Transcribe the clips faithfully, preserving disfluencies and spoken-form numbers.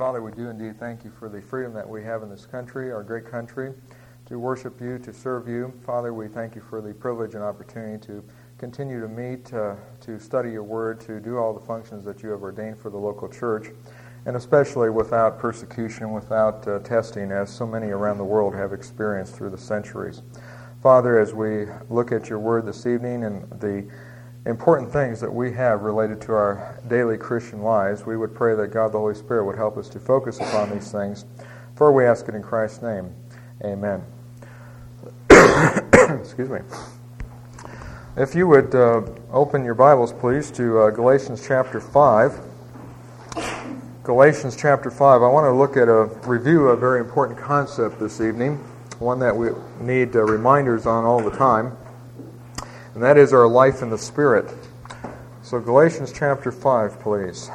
Father, we do indeed thank you for the freedom that we have in this country, our great country, to worship you, to serve you. Father, we thank you for the privilege and opportunity to continue to meet, uh, to study your word, to do all the functions that you have ordained for the local church, and especially without persecution, without uh, testing, as so many around the world have experienced through the centuries. Father, as we look at your word this evening and the important things that we have related to our daily Christian lives, we would pray that God the Holy Spirit would help us to focus upon these things. For we ask it in Christ's name. Amen. Excuse me. If you would uh, open your Bibles, please, to uh, Galatians chapter five. Galatians chapter five. I want to look at a review of a very important concept this evening, one that we need uh, reminders on all the time, and that is our life in the Spirit. So Galatians chapter five, please.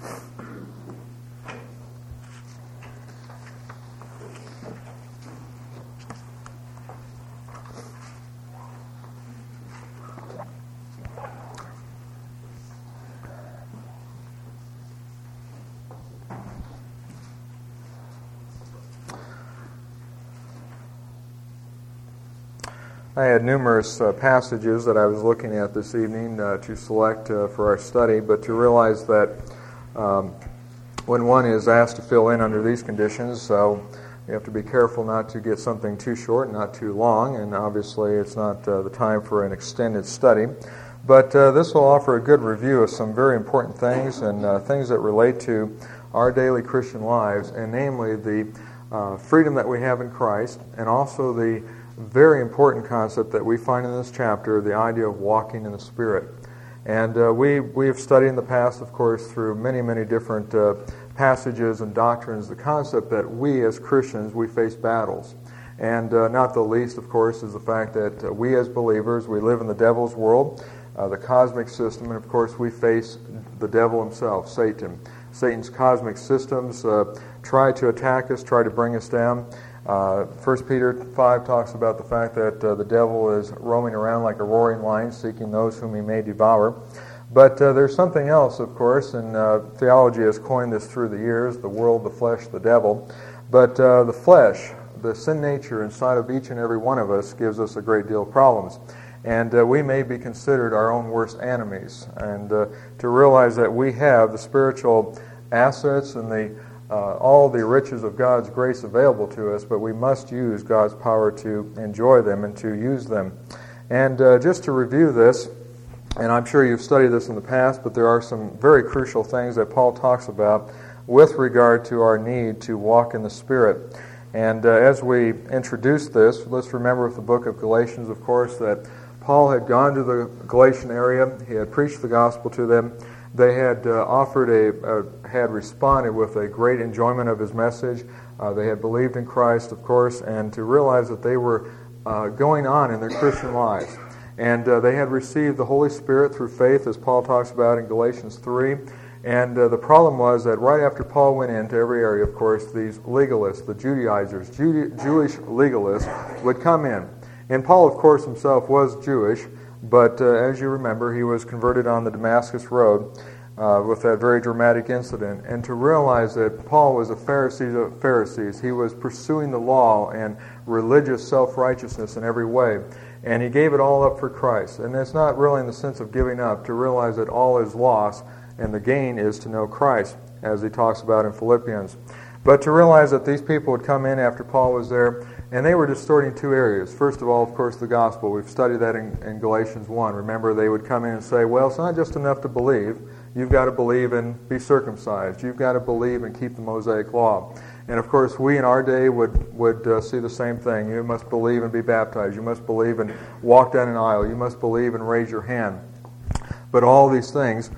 I had numerous uh, passages that I was looking at this evening uh, to select uh, for our study, but to realize that um, when one is asked to fill in under these conditions, so you have to be careful not to get something too short, not too long, and obviously it's not uh, the time for an extended study. But uh, this will offer a good review of some very important things and uh, things that relate to our daily Christian lives, and namely the uh, freedom that we have in Christ, and also the very important concept that we find in this chapter, the idea of walking in the Spirit. And uh, we we have studied in the past, of course, through many, many different uh, passages and doctrines, the concept that we as Christians, we face battles. And uh, not the least, of course, is the fact that uh, we as believers, we live in the devil's world, uh, the cosmic system, and of course we face the devil himself, Satan. Satan's cosmic systems uh, try to attack us, try to bring us down. Uh, First Peter five talks about the fact that uh, the devil is roaming around like a roaring lion, seeking those whom he may devour. But uh, there's something else, of course, and uh, theology has coined this through the years, the world, the flesh, the devil. But uh, the flesh, the sin nature inside of each and every one of us gives us a great deal of problems. And uh, we may be considered our own worst enemies. And uh, to realize that we have the spiritual assets and the Uh, all the riches of God's grace available to us, but we must use God's power to enjoy them and to use them. And uh, just to review this, and I'm sure you've studied this in the past, but there are some very crucial things that Paul talks about with regard to our need to walk in the Spirit. And uh, as we introduce this, let's remember with the book of Galatians, of course, that Paul had gone to the Galatian area, he had preached the gospel to them. They had uh, offered a, uh, had responded with a great enjoyment of his message. Uh, they had believed in Christ, of course, and to realize that they were uh, going on in their Christian lives. And uh, they had received the Holy Spirit through faith, as Paul talks about in Galatians three. And uh, the problem was that right after Paul went into every area, of course, these legalists, the Judaizers, Jew- Jewish legalists, would come in. And Paul, of course, himself was Jewish. But uh, as you remember, he was converted on the Damascus Road uh, with that very dramatic incident. And to realize that Paul was a Pharisee of Pharisees, he was pursuing the law and religious self-righteousness in every way. And he gave it all up for Christ. And it's not really in the sense of giving up, to realize that all is lost and the gain is to know Christ, as he talks about in Philippians. But to realize that these people would come in after Paul was there, and they were distorting two areas. First of all, of course, the gospel. We've studied that in, in Galatians one. Remember, they would come in and say, well, it's not just enough to believe. You've got to believe and be circumcised. You've got to believe and keep the Mosaic law. And of course, we in our day would, would uh, see the same thing. You must believe and be baptized. You must believe and walk down an aisle. You must believe and raise your hand. But all these things,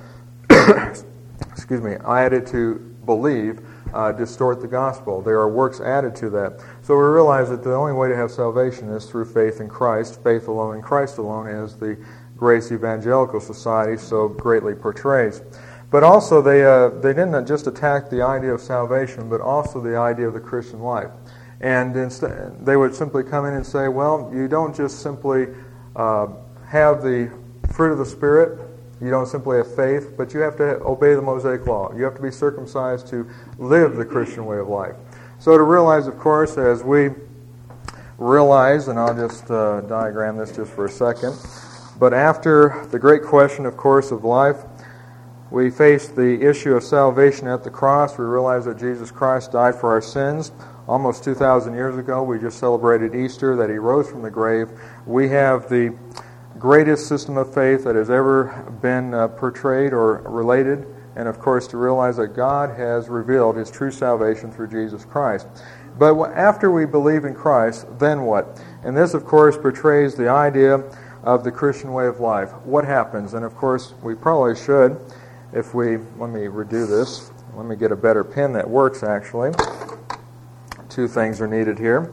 excuse me, added to believe, Uh, distort the gospel. There are works added to that. So we realize that the only way to have salvation is through faith in Christ, faith alone in Christ alone, as the Grace Evangelical Society so greatly portrays. But also they uh, they didn't just attack the idea of salvation, but also the idea of the Christian life. And instead, they would simply come in and say, well, you don't just simply uh, have the fruit of the Spirit You don't simply have faith, but you have to obey the Mosaic law. You have to be circumcised to live the Christian way of life. So to realize, of course, as we realize, and I'll just uh, diagram this just for a second, but after the great question, of course, of life, we face the issue of salvation at the cross. We realize that Jesus Christ died for our sins. Almost two thousand years ago, we just celebrated Easter, that He rose from the grave. We have the greatest system of faith that has ever been uh, portrayed or related, and of course to realize that God has revealed His true salvation through Jesus Christ. But after we believe in Christ, then what? And this, of course, portrays the idea of the Christian way of life. What happens? And of course, we probably should, if we, let me redo this. Let me get a better pen that works, actually. Two things are needed here.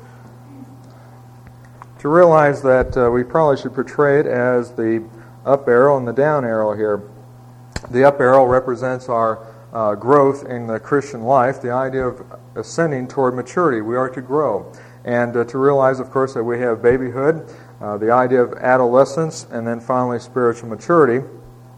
To realize that uh, we probably should portray it as the up arrow and the down arrow here. The up arrow represents our uh, growth in the Christian life, the idea of ascending toward maturity. We are to grow. And uh, to realize, of course, that we have babyhood, uh, the idea of adolescence, and then finally spiritual maturity.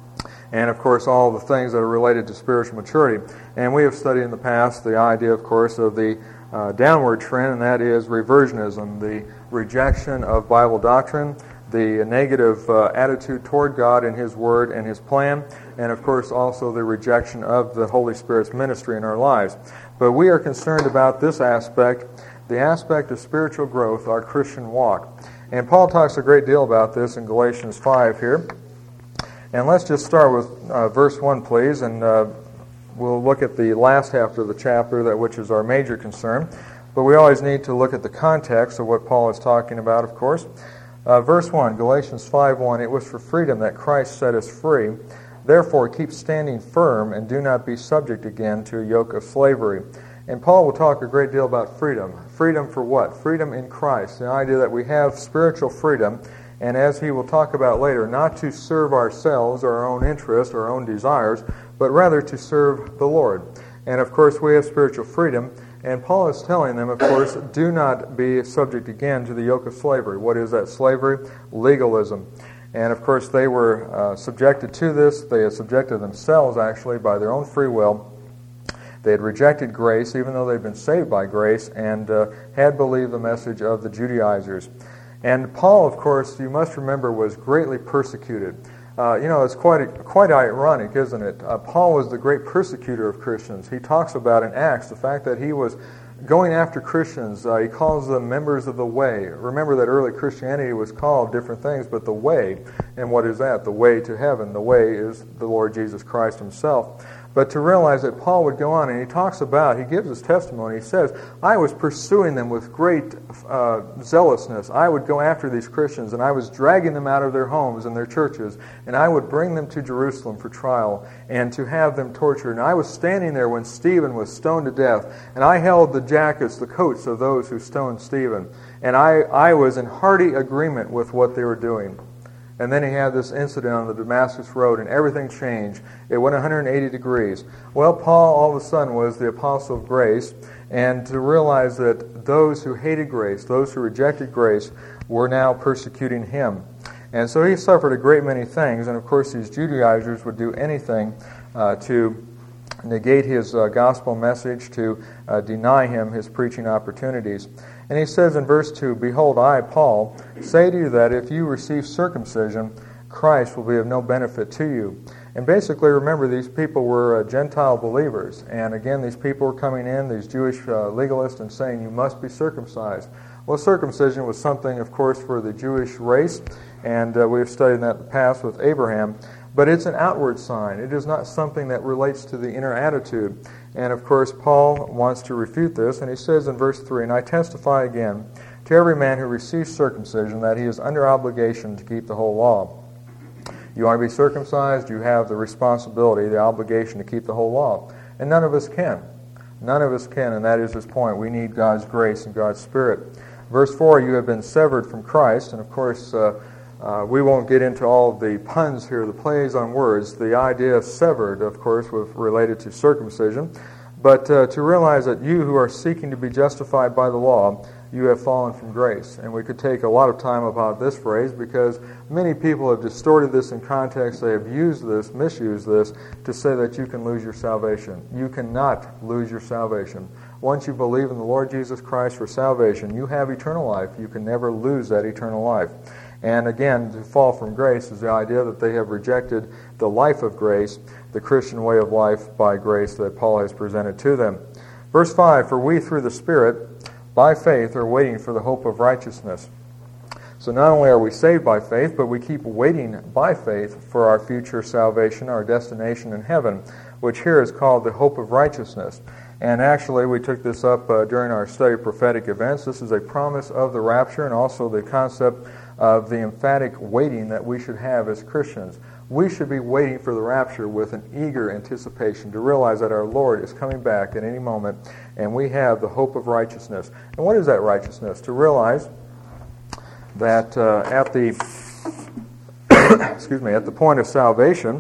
And, of course, all the things that are related to spiritual maturity. And we have studied in the past the idea, of course, of the uh, downward trend, and that is reversionism, the rejection of Bible doctrine, the negative uh, attitude toward God and His Word and His plan, and, of course, also the rejection of the Holy Spirit's ministry in our lives. But we are concerned about this aspect, the aspect of spiritual growth, our Christian walk. And Paul talks a great deal about this in Galatians five here. And let's just start with uh, verse one, please, and uh, we'll look at the last half of the chapter, that which is our major concern. But we always need to look at the context of what Paul is talking about, of course. Uh, verse one, Galatians five one, "It was for freedom that Christ set us free. Therefore keep standing firm and do not be subject again to a yoke of slavery." And Paul will talk a great deal about freedom. Freedom for what? Freedom in Christ. The idea that we have spiritual freedom. And as he will talk about later, not to serve ourselves or our own interests or our own desires, but rather to serve the Lord. And of course, we have spiritual freedom. And Paul is telling them, of course, do not be subject again to the yoke of slavery. What is that slavery? Legalism. And of course, they were uh, subjected to this. They had subjected themselves, actually, by their own free will. They had rejected grace, even though they'd been saved by grace, and uh, had believed the message of the Judaizers. And Paul, of course, you must remember, was greatly persecuted. Uh, you know, it's quite quite ironic, isn't it? Uh, Paul was the great persecutor of Christians. He talks about in Acts the fact that he was going after Christians. Uh, he calls them members of the way. Remember that early Christianity was called different things, but the way, and what is that? The way to heaven. The way is the Lord Jesus Christ Himself. But to realize that Paul would go on, and he talks about, he gives his testimony, he says, I was pursuing them with great uh, zealousness. I would go after these Christians, and I was dragging them out of their homes and their churches, and I would bring them to Jerusalem for trial, and to have them tortured. And I was standing there when Stephen was stoned to death, and I held the jackets, the coats of those who stoned Stephen. And I, I was in hearty agreement with what they were doing. And then he had this incident on the Damascus Road, and everything changed. It went one hundred eighty degrees. Well, Paul all of a sudden was the apostle of grace, and to realize that those who hated grace, those who rejected grace, were now persecuting him. And so he suffered a great many things, and of course these Judaizers would do anything uh, to negate his uh, gospel message, to uh, deny him his preaching opportunities. And he says in verse two, "Behold, I, Paul, say to you that if you receive circumcision, Christ will be of no benefit to you." And basically, remember, these people were uh, Gentile believers. And again, these people were coming in, these Jewish uh, legalists, and saying, you must be circumcised. Well, circumcision was something, of course, for the Jewish race. And uh, we have studied that in the past with Abraham. But it's an outward sign. It is not something that relates to the inner attitude. And of course, Paul wants to refute this, and he says in verse three, "And I testify again to every man who receives circumcision that he is under obligation to keep the whole law." You want to be circumcised, you have the responsibility, the obligation to keep the whole law. And none of us can. None of us can, and that is his point. We need God's grace and God's Spirit. Verse four, "You have been severed from Christ," and of course, uh, Uh, we won't get into all of the puns here, the plays on words. The idea of severed, of course, was related to circumcision. But uh, to realize that you who are seeking to be justified by the law you have fallen from grace. And we could take a lot of time about this phrase because many people have distorted this in context. They have used this, misused this, to say that you can lose your salvation. You cannot lose your salvation. Once you believe in the Lord Jesus Christ for salvation, you have eternal life. You can never lose that eternal life. And again, to fall from grace is the idea that they have rejected the life of grace, the Christian way of life by grace that Paul has presented to them. Verse five, for we through the Spirit, by faith, are waiting for the hope of righteousness. So not only are we saved by faith, but we keep waiting by faith for our future salvation, our destination in heaven, which here is called the hope of righteousness. And actually, we took this up uh, during our study of prophetic events. This is a promise of the rapture and also the concept of the emphatic waiting that we should have as Christians. We should be waiting for the rapture with an eager anticipation to realize that our Lord is coming back at any moment, and we have the hope of righteousness. And what is that righteousness? To realize that uh, at the excuse me, at the point of salvation,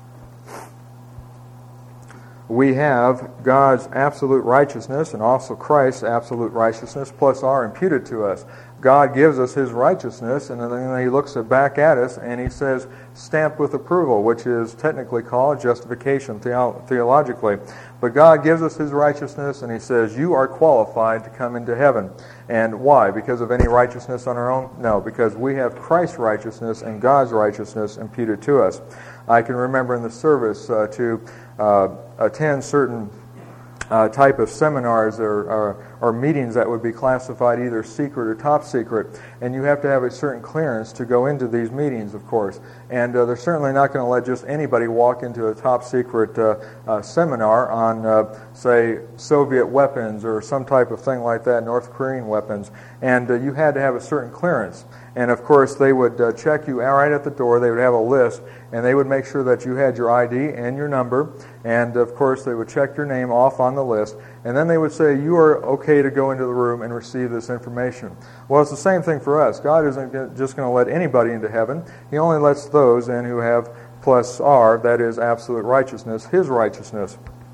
we have God's absolute righteousness and also Christ's absolute righteousness plus our imputed to us. God gives us His righteousness, and then He looks back at us and He says, stamped with approval, which is technically called justification theo- theologically. But God gives us His righteousness, and He says, you are qualified to come into heaven. And why? Because of any righteousness on our own? No, because we have Christ's righteousness and God's righteousness imputed to us. I can remember in the service uh, to uh, attend certain Uh, type of seminars or, or, or meetings that would be classified either secret or top secret, and you have to have a certain clearance to go into these meetings, of course. And uh, they're certainly not going to let just anybody walk into a top secret uh, uh, seminar on, uh, say, Soviet weapons or some type of thing like that, North Korean weapons. And uh, you had to have a certain clearance. And of course, they would uh, check you right at the door. They would have a list, and they would make sure that you had your I D and your number. And of course, they would check your name off on the list. And then they would say, you are okay to go into the room and receive this information. Well, it's the same thing for us. God isn't just going to let anybody into heaven. He only lets those in who have plus R, that is absolute righteousness, His righteousness.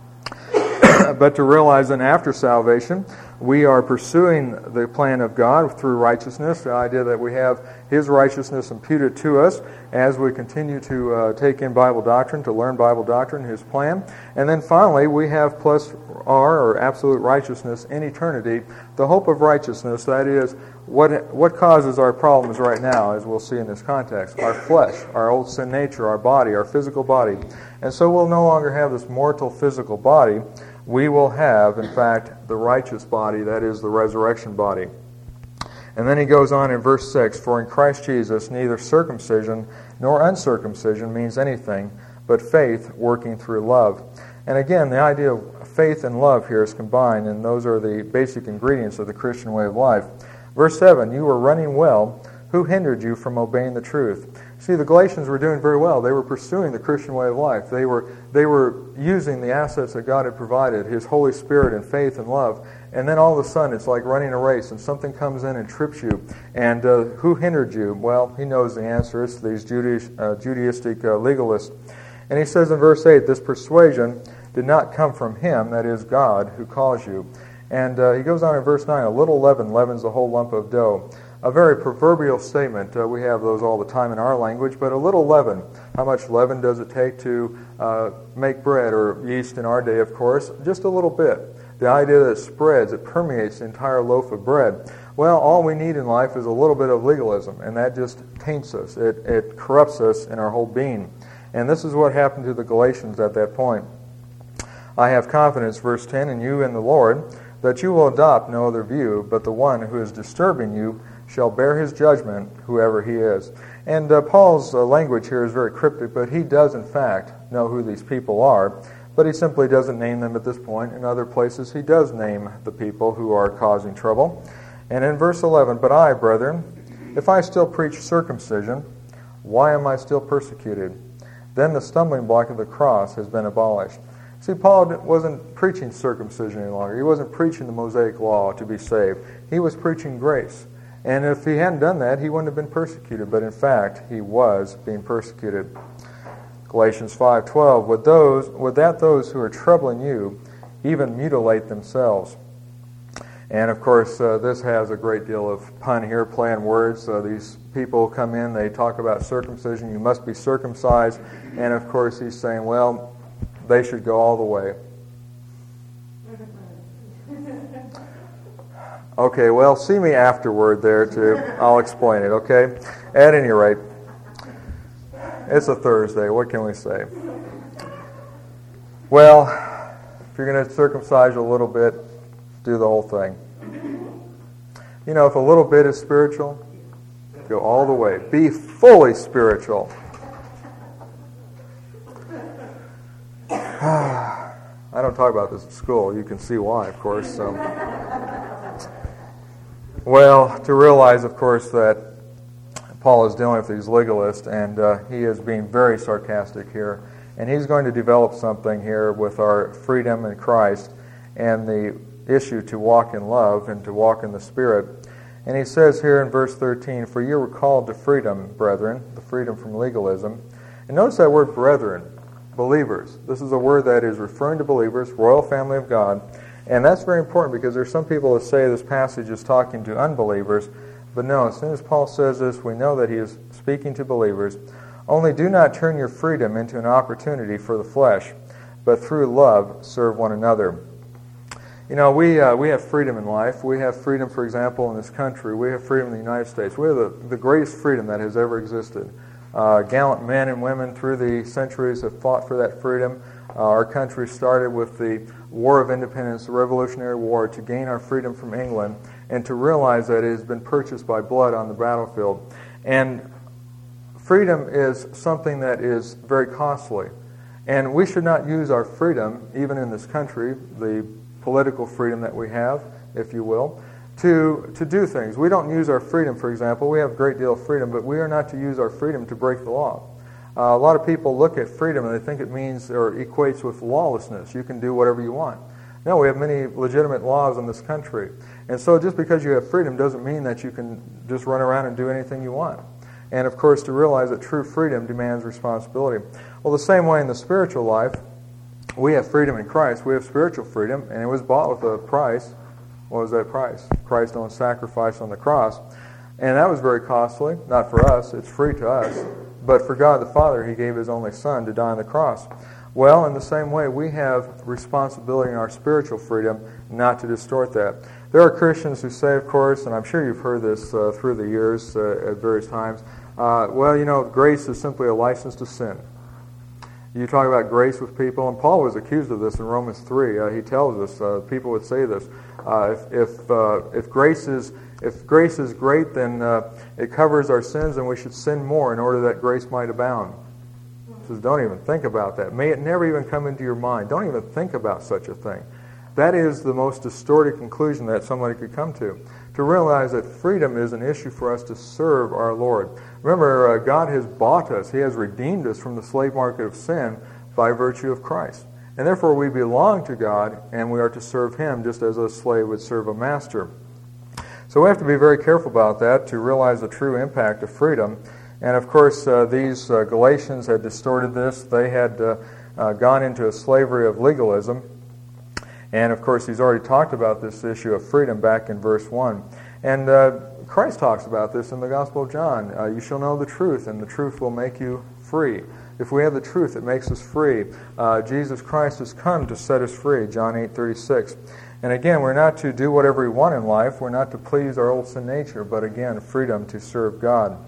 But to realize that after salvation, we are pursuing the plan of God through righteousness, the idea that we have His righteousness imputed to us as we continue to uh, take in Bible doctrine, to learn Bible doctrine, His plan. And then finally, we have plus R, or absolute righteousness, in eternity, the hope of righteousness, that is, what what causes our problems right now, as we'll see in this context, our flesh, our old sin nature, our body, our physical body. And so we'll no longer have this mortal physical body. We will have, in fact, the righteous body, that is, the resurrection body. And then he goes on in verse six, for in Christ Jesus neither circumcision nor uncircumcision means anything, but faith working through love. And again, the idea of faith and love here is combined, and those are the basic ingredients of the Christian way of life. Verse seven, you were running well. Who hindered you from obeying the truth? See, the Galatians were doing very well. They were pursuing the Christian way of life. They were they were using the assets that God had provided, His Holy Spirit and faith and love. And then all of a sudden, it's like running a race, and something comes in and trips you. And uh, who hindered you? Well, he knows the answer. It's these Judaistic, uh, Judaistic uh, legalists. And he says in verse eight, this persuasion did not come from Him, that is God, who calls you. And uh, he goes on in verse nine, a little leaven leavens the whole lump of dough. A very proverbial statement. Uh, we have those all the time in our language, but a little leaven. How much leaven does it take to uh, make bread, or yeast in our day, of course? Just a little bit. The idea that it spreads, it permeates the entire loaf of bread. Well, all we need in life is a little bit of legalism, and that just taints us. It, it corrupts us in our whole being. And this is what happened to the Galatians at that point. I have confidence, verse ten, in you and the Lord, that you will adopt no other view, but the one who is disturbing you shall bear his judgment, whoever he is. And uh, Paul's uh, language here is very cryptic, but he does in fact know who these people are, but he simply doesn't name them at this point. In other places he does name the people who are causing trouble. And in verse eleven, but I, brethren, if I still preach circumcision, why am I still persecuted? Then the stumbling block of the cross has been abolished. See, Paul wasn't preaching circumcision any longer. He wasn't preaching the Mosaic law to be saved. He was preaching grace. And if he hadn't done that, he wouldn't have been persecuted. But in fact, he was being persecuted. Galatians five twelve, would those would that those who are troubling you even mutilate themselves? And of course, uh, this has a great deal of pun here, play on words. Uh, these people come in, they talk about circumcision. You must be circumcised. And of course, he's saying, well, they should go all the way. Okay, well, see me afterward there too. I'll explain it, okay? At any rate, it's a Thursday. What can we say? Well, if you're going to circumcise a little bit, do the whole thing. You know, if a little bit is spiritual, go all the way. Be fully spiritual. I don't talk about this at school. You can see why, of course. So. Well, to realize, of course, that Paul is dealing with these legalists, and uh, he is being very sarcastic here. And he's going to develop something here with our freedom in Christ and the issue to walk in love and to walk in the Spirit. And he says here in verse thirteen, "For you were called to freedom, brethren," the freedom from legalism. And notice that word brethren, believers. This is a word that is referring to believers, royal family of God. And that's very important because there are some people that say this passage is talking to unbelievers. But no, as soon as Paul says this, we know that he is speaking to believers. "Only do not turn your freedom into an opportunity for the flesh, but through love serve one another." You know, we uh, we have freedom in life. We have freedom, for example, in this country. We have freedom in the United States. We have the, the greatest freedom that has ever existed. Uh, gallant men and women through the centuries have fought for that freedom. Uh, our country started with the War of Independence, the Revolutionary War, to gain our freedom from England and to realize that it has been purchased by blood on the battlefield. And freedom is something that is very costly. And we should not use our freedom, even in this country, the political freedom that we have, if you will, to, to do things. We don't use our freedom, for example. We have a great deal of freedom, but we are not to use our freedom to break the law. Uh, a lot of people look at freedom and they think it means or equates with lawlessness. You can do whatever you want. No, we have many legitimate laws in this country. And so just because you have freedom doesn't mean that you can just run around and do anything you want. And of course, to realize that true freedom demands responsibility. Well, the same way in the spiritual life, we have freedom in Christ. We have spiritual freedom, and it was bought with a price. What was that price? Christ's own sacrifice on the cross. And that was very costly. Not for us. It's free to us. But for God the Father, He gave His only Son to die on the cross. Well, in the same way, we have responsibility in our spiritual freedom not to distort that. There are Christians who say, of course, and I'm sure you've heard this uh, through the years uh, at various times, uh, well, you know, grace is simply a license to sin. You talk about grace with people, and Paul was accused of this in Romans three. Uh, he tells us, uh, people would say this, uh, if if, uh, if grace is if grace is great, then uh, it covers our sins, and we should sin more in order that grace might abound. He says, don't even think about that. May it never even come into your mind. Don't even think about such a thing. That is the most distorted conclusion that somebody could come to. To realize that freedom is an issue for us to serve our Lord. Remember, uh, God has bought us. He has redeemed us from the slave market of sin by virtue of Christ. And therefore we belong to God, and we are to serve Him just as a slave would serve a master. So we have to be very careful about that to realize the true impact of freedom. And of course, uh, these uh, Galatians had distorted this. They had uh, uh, gone into a slavery of legalism. And of course, he's already talked about this issue of freedom back in verse one. And uh, Christ talks about this in the Gospel of John. Uh, you shall know the truth, and the truth will make you free. If we have the truth, it makes us free. Uh, Jesus Christ has come to set us free, John eight thirty-six. And again, we're not to do whatever we want in life. We're not to please our old sin nature, but again, freedom to serve God.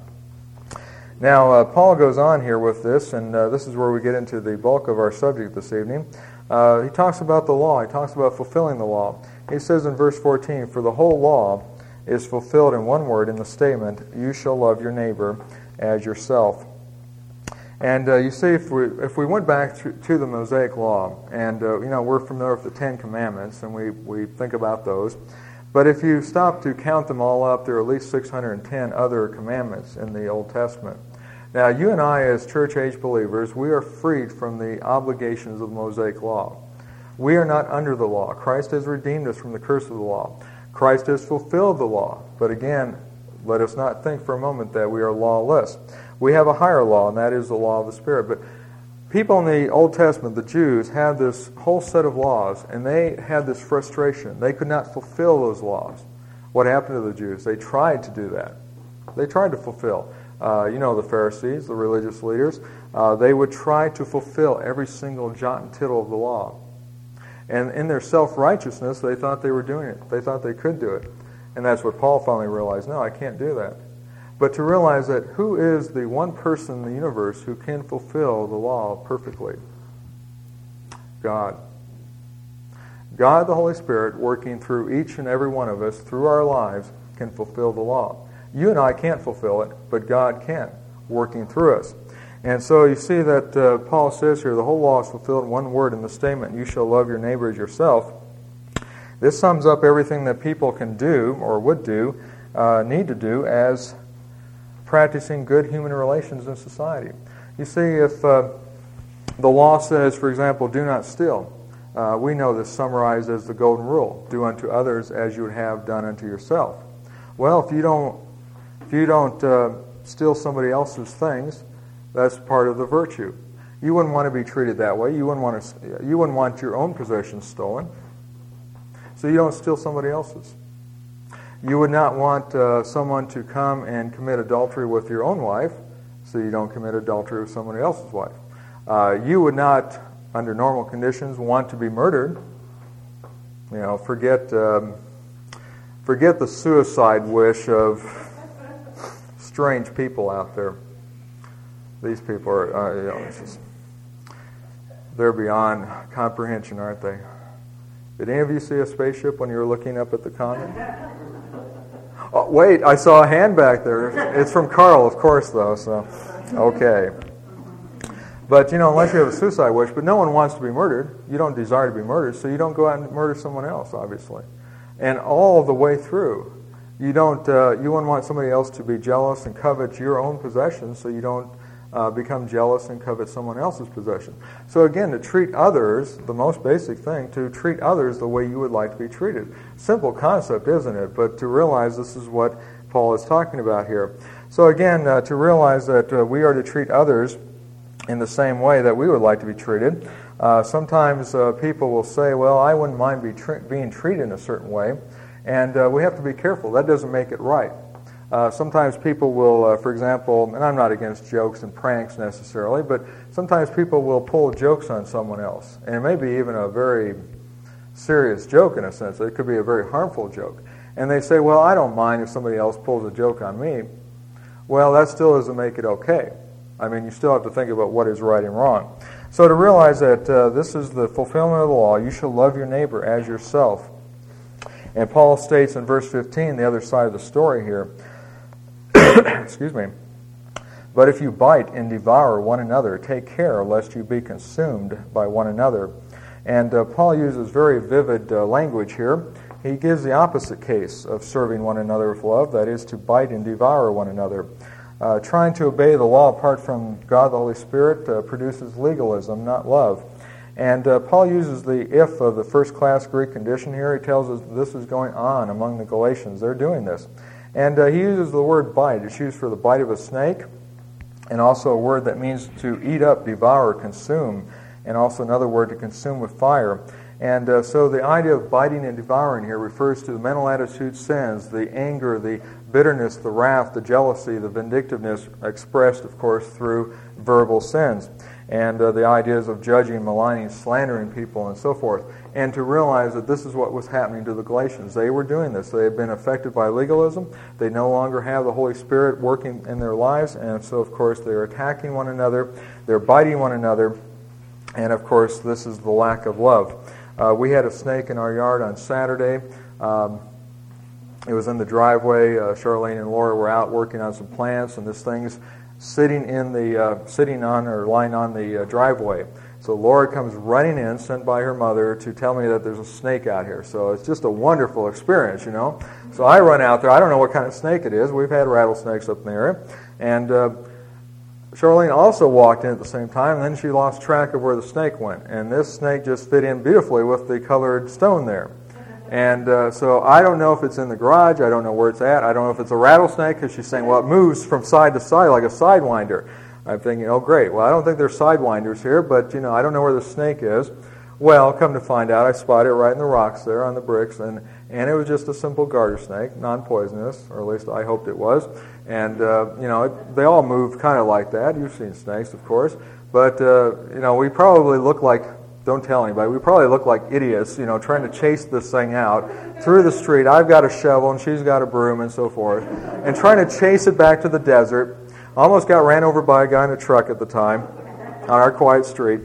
Now, uh, Paul goes on here with this, and uh, this is where we get into the bulk of our subject this evening. Uh, he talks about the law. He talks about fulfilling the law. He says in verse fourteen, "For the whole law is fulfilled in one word in the statement, 'You shall love your neighbor as yourself.'" And uh, you see, if we if we went back to, to the Mosaic Law, and uh, you know we're familiar with the Ten Commandments, and we, we think about those. But if you stop to count them all up, there are at least six hundred ten other commandments in the Old Testament. Now, you and I, as church-age believers, we are freed from the obligations of the Mosaic Law. We are not under the law. Christ has redeemed us from the curse of the law. Christ has fulfilled the law. But again, let us not think for a moment that we are lawless. We have a higher law, and that is the law of the Spirit. But people in the Old Testament, the Jews, had this whole set of laws, and they had this frustration. They could not fulfill those laws. What happened to the Jews? They tried to do that. They tried to fulfill. Uh, you know, the Pharisees, the religious leaders, uh, they would try to fulfill every single jot and tittle of the law. And in their self-righteousness, they thought they were doing it. They thought they could do it. And that's what Paul finally realized. No, I can't do that. But to realize that who is the one person in the universe who can fulfill the law perfectly? God. God, the Holy Spirit, working through each and every one of us, through our lives, can fulfill the law. You and I can't fulfill it, but God can, working through us. And so you see that uh, Paul says here, the whole law is fulfilled in one word in the statement, you shall love your neighbor as yourself. This sums up everything that people can do, or would do, uh, need to do as practicing good human relations in society. You see, if uh, the law says, for example, do not steal, uh, we know this summarized as the golden rule, do unto others as you would have done unto yourself. Well, if you don't, if you don't uh, steal somebody else's things, that's part of the virtue. You wouldn't want to be treated that way. You wouldn't want to. You wouldn't want your own possessions stolen. So you don't steal somebody else's. You would not want uh, someone to come and commit adultery with your own wife, so you don't commit adultery with somebody else's wife. Uh, you would not, under normal conditions, want to be murdered. You know, forget um, forget the suicide wish of strange people out there. These people are, uh, you know, it's just, they're beyond comprehension, aren't they? Did any of you see a spaceship when you were looking up at the comet? Oh, wait, I saw a hand back there. It's from Carl, of course, though, so, okay. But, you know, unless you have a suicide wish, but no one wants to be murdered. You don't desire to be murdered, so you don't go out and murder someone else, obviously. And all the way through, you don't, uh, you wouldn't want somebody else to be jealous and covet your own possessions, so you don't uh, become jealous and covet someone else's possession. So again, to treat others, the most basic thing, to treat others the way you would like to be treated. Simple concept, isn't it? But to realize this is what Paul is talking about here. So again, uh, to realize that uh, we are to treat others in the same way that we would like to be treated. Uh, sometimes uh, people will say, well, I wouldn't mind be tre- being treated in a certain way. And uh, we have to be careful. That doesn't make it right. Uh, sometimes people will, uh, for example, and I'm not against jokes and pranks necessarily, but sometimes people will pull jokes on someone else. And it may be even a very serious joke in a sense. It could be a very harmful joke. And they say, well, I don't mind if somebody else pulls a joke on me. Well, that still doesn't make it okay. I mean, you still have to think about what is right and wrong. So to realize that uh, this is the fulfillment of the law, you shall love your neighbor as yourself. And Paul states in verse fifteen, the other side of the story here, excuse me, but if you bite and devour one another, take care lest you be consumed by one another. And uh, Paul uses very vivid uh, language here. He gives the opposite case of serving one another with love, that is to bite and devour one another. Uh, trying to obey the law apart from God the Holy Spirit uh, produces legalism, not love. And uh, Paul uses the if of the first-class Greek condition here. He tells us this is going on among the Galatians. They're doing this. And uh, he uses the word bite. It's used for the bite of a snake, and also a word that means to eat up, devour, consume, and also another word to consume with fire. And uh, so the idea of biting and devouring here refers to the mental attitude sins, the anger, the bitterness, the wrath, the jealousy, the vindictiveness expressed, of course, through verbal sins. And uh, the ideas of judging, maligning, slandering people, and so forth. And to realize that this is what was happening to the Galatians. They were doing this. They had been affected by legalism. They no longer have the Holy Spirit working in their lives. And so, of course, they're attacking one another. They're biting one another. And, of course, this is the lack of love. Uh, we had a snake in our yard on Saturday. Um, it was in the driveway. Uh, Charlene and Laura were out working on some plants, and this thing's sitting in the uh, sitting on or lying on the uh, driveway. So Laura comes running in, sent by her mother, to tell me that there's a snake out here. So it's just a wonderful experience, you know. So I run out there. I don't know what kind of snake it is. We've had rattlesnakes up in the area, and uh, Charlene also walked in at the same time, and then she lost track of where the snake went. And this snake just fit in beautifully with the colored stone there. And uh, so I don't know if it's in the garage. I don't know where it's at. I don't know if it's a rattlesnake, because she's saying, well, it moves from side to side like a sidewinder. I'm thinking, oh great, well I don't think there's sidewinders here, but you know, I don't know where the snake is. Well, come to find out, I spotted it right in the rocks there on the bricks, and, and it was just a simple garter snake, non-poisonous, or at least I hoped it was. And, uh, you know, it, they all move kind of like that. You've seen snakes, of course. But, uh, you know, we probably look like, don't tell anybody, we probably look like idiots, you know, trying to chase this thing out through the street. I've got a shovel, and she's got a broom, and so forth. And trying to chase it back to the desert. Almost got ran over by a guy in a truck at the time on our quiet street.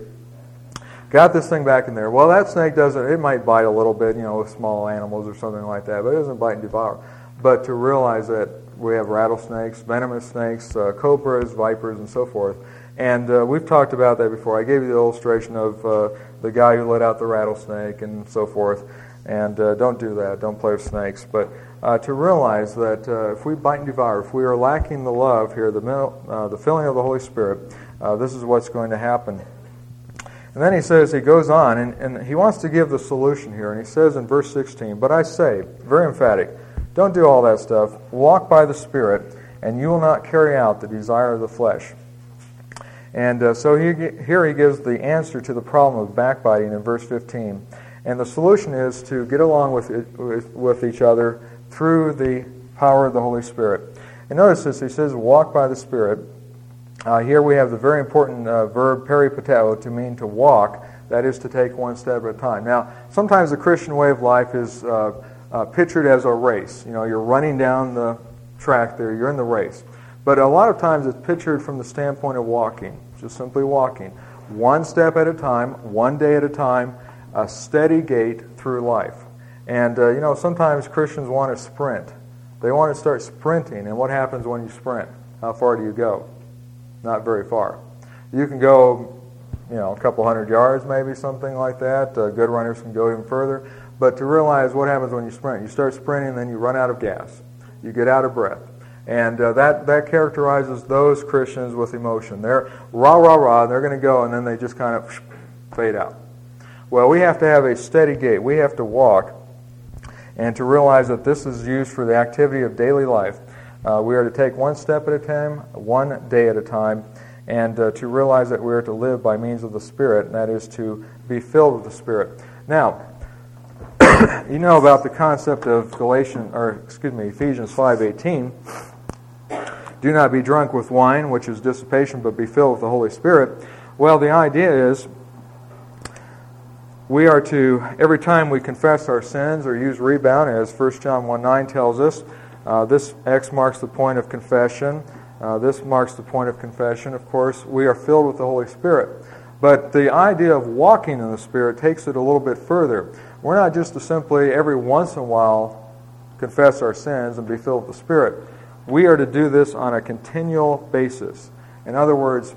Got this thing back in there. Well, that snake doesn't, it might bite a little bit, you know, with small animals or something like that, but it doesn't bite and devour. But to realize that we have rattlesnakes, venomous snakes, uh, cobras, vipers, and so forth. And uh, we've talked about that before. I gave you the illustration of uh, the guy who let out the rattlesnake and so forth. And uh, don't do that. Don't play with snakes. But uh, to realize that uh, if we bite and devour, if we are lacking the love here, the, uh, the filling of the Holy Spirit, uh, this is what's going to happen. And then he says, he goes on, and, and he wants to give the solution here. And he says in verse sixteen, "But I say," very emphatic, "don't do all that stuff. Walk by the Spirit, and you will not carry out the desire of the flesh." And uh, so he, here he gives the answer to the problem of backbiting in verse fifteen. And the solution is to get along with, it, with, with each other through the power of the Holy Spirit. And notice this, he says, walk by the Spirit. Uh, here we have the very important uh, verb peripateo, to mean to walk, that is to take one step at a time. Now, sometimes the Christian way of life is uh, uh, pictured as a race. You know, you're running down the track there, you're in the race. But a lot of times it's pictured from the standpoint of walking, just simply walking. One step at a time, one day at a time, a steady gait through life. And, uh, you know, sometimes Christians want to sprint. They want to start sprinting, and what happens when you sprint? How far do you go? Not very far. You can go, you know, a couple hundred yards, maybe, something like that. Uh, good runners can go even further. But to realize what happens when you sprint, you start sprinting, and then you run out of gas. You get out of breath. And uh, that, that characterizes those Christians with emotion. They're rah, rah, rah, and they're going to go, and then they just kind of fade out. Well, we have to have a steady gait. We have to walk, and to realize that this is used for the activity of daily life. Uh, we are to take one step at a time, one day at a time, and uh, to realize that we are to live by means of the Spirit, and that is to be filled with the Spirit. Now, you know about the concept of Galatians, or excuse me, Ephesians five eighteen. Do not be drunk with wine, which is dissipation, but be filled with the Holy Spirit. Well, the idea is we are to, every time we confess our sins or use rebound, as First John one nine tells us, uh, this X marks the point of confession. Uh, this marks the point of confession. Of course, we are filled with the Holy Spirit. But the idea of walking in the Spirit takes it a little bit further. We're not just to simply, every once in a while, confess our sins and be filled with the Spirit. We are to do this on a continual basis. In other words,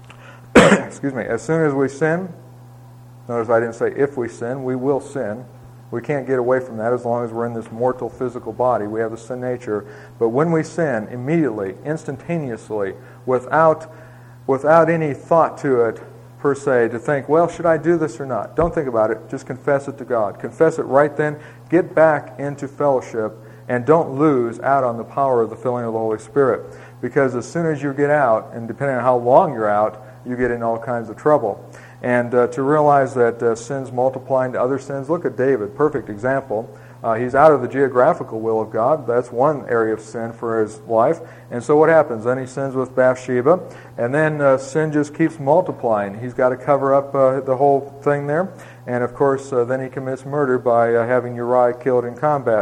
excuse me, as soon as we sin, notice I didn't say if we sin, we will sin. We can't get away from that as long as we're in this mortal physical body. We have the sin nature. But when we sin, immediately, instantaneously, without, without any thought to it, per se, to think, well, should I do this or not? Don't think about it. Just confess it to God. Confess it right then. Get back into fellowship, and don't lose out on the power of the filling of the Holy Spirit. Because as soon as you get out, and depending on how long you're out, you get in all kinds of trouble. And uh, to realize that uh, sins multiply into other sins. Look at David, perfect example. Uh, he's out of the geographical will of God. That's one area of sin for his life. And so what happens? Then he sins with Bathsheba, and then uh, sin just keeps multiplying. He's got to cover up uh, the whole thing there. And of course, uh, then he commits murder by uh, having Uriah killed in combat.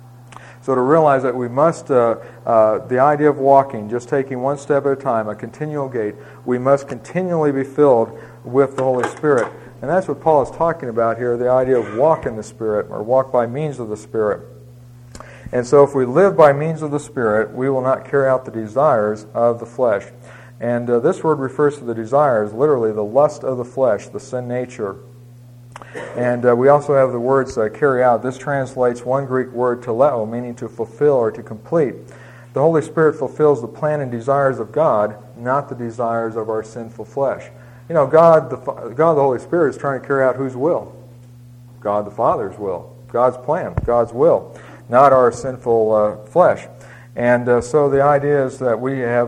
So to realize that we must, uh, uh, the idea of walking, just taking one step at a time, a continual gait, we must continually be filled with the Holy Spirit. And that's what Paul is talking about here, the idea of walk in the Spirit, or walk by means of the Spirit. And so if we live by means of the Spirit, we will not carry out the desires of the flesh. And uh, this word refers to the desires, literally the lust of the flesh, the sin nature. And uh, we also have the words uh, carry out. This translates one Greek word teleo, meaning to fulfill or to complete. The Holy Spirit fulfills the plan and desires of God, not the desires of our sinful flesh. You know, God the, God the Holy Spirit is trying to carry out whose will? God the Father's will. God's plan, God's will, not our sinful uh, flesh. And uh, so the idea is that we have a,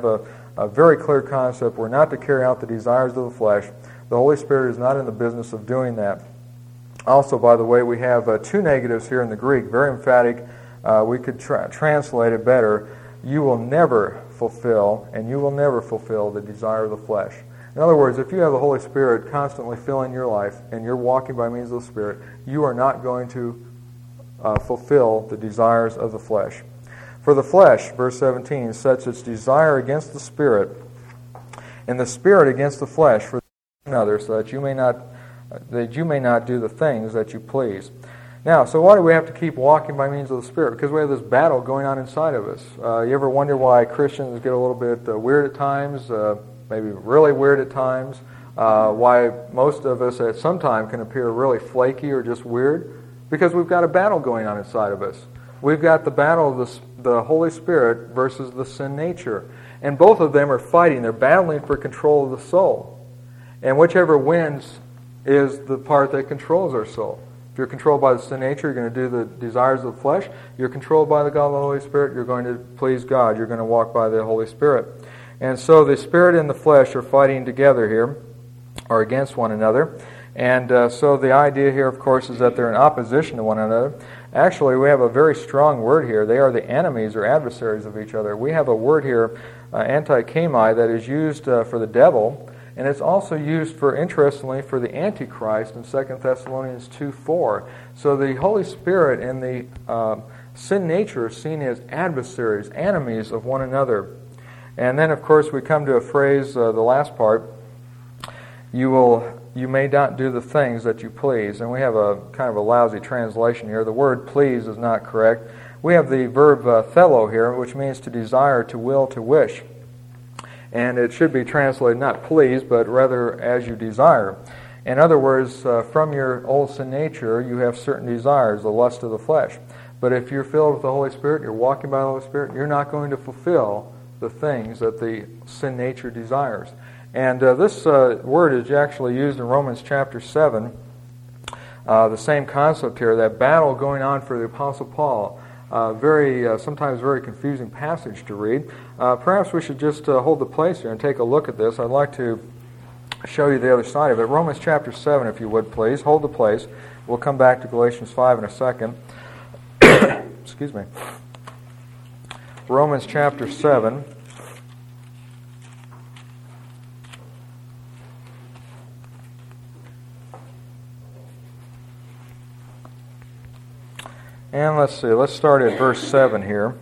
a very clear concept. We're not to carry out the desires of the flesh. The Holy Spirit is not in the business of doing that. Also, by the way, we have uh, two negatives here in the Greek, very emphatic. Uh, we could tra- translate it better. You will never fulfill, and you will never fulfill the desire of the flesh. In other words, if you have the Holy Spirit constantly filling your life, and you're walking by means of the Spirit, you are not going to uh, fulfill the desires of the flesh. For the flesh, verse seventeen, sets its desire against the Spirit, and the Spirit against the flesh for another, so that you may not that you may not do the things that you please. Now, so why do we have to keep walking by means of the Spirit? Because we have this battle going on inside of us. Uh, you ever wonder why Christians get a little bit uh, weird at times, uh, maybe really weird at times? Uh, why most of us at some time can appear really flaky or just weird? Because we've got a battle going on inside of us. We've got the battle of the, the Holy Spirit versus the sin nature. And both of them are fighting. They're battling for control of the soul. And whichever wins is the part that controls our soul. If you're controlled by the sin nature, you're going to do the desires of the flesh. You're controlled by the God of the Holy Spirit, you're going to please God. You're going to walk by the Holy Spirit. And so the Spirit and the flesh are fighting together here, or against one another. And uh, so the idea here, of course, is that they're in opposition to one another. Actually, we have a very strong word here. They are the enemies or adversaries of each other. We have a word here, uh, anti-chemi, that is used uh, for the devil. And it's also used, for interestingly, for the Antichrist in Second Thessalonians two four. So the Holy Spirit and the uh, sin nature are seen as adversaries, enemies of one another. And then, of course, we come to a phrase, uh, the last part, you will, you may not do the things that you please. And we have a kind of a lousy translation here. The word please is not correct. We have the verb uh, thelo here, which means to desire, to will, to wish. And it should be translated not please, but rather as you desire. In other words, uh, from your old sin nature, you have certain desires, the lust of the flesh. But if you're filled with the Holy Spirit, you're walking by the Holy Spirit, you're not going to fulfill the things that the sin nature desires. And uh, this uh, word is actually used in Romans chapter seven. Uh, the same concept here, that battle going on for the Apostle Paul. Uh, very, uh, sometimes very confusing passage to read. Uh, perhaps we should just uh, hold the place here and take a look at this. I'd like to show you the other side of it. Romans chapter seven, if you would, please. Hold the place. We'll come back to Galatians five in a second. Excuse me. Romans chapter seven. And let's see, let's start at verse seven here.